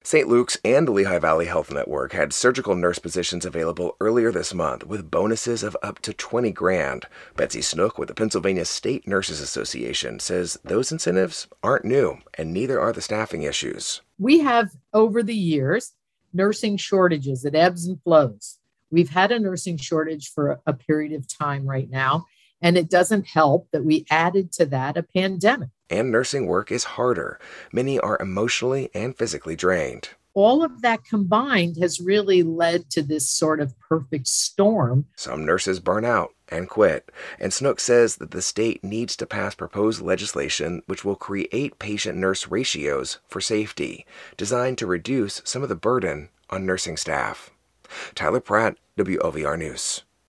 St. Luke's and the Lehigh Valley Health Network had surgical nurse positions available earlier this month with bonuses of up to $20,000. Betsy Snook with the Pennsylvania State Nurses Association says those incentives aren't new, and neither are the staffing issues. We have, over the years, nursing shortages. It ebbs and flows. We've had a nursing shortage for a period of time right now, and it doesn't help that we added to that a pandemic. And nursing work is harder. Many are emotionally and physically drained. All of that combined has really led to this sort of perfect storm. Some nurses burn out and quit, and Snook says that the state needs to pass proposed legislation which will create patient-nurse ratios for safety, designed to reduce some of the burden on nursing staff. Tyler Pratt, WLVR News.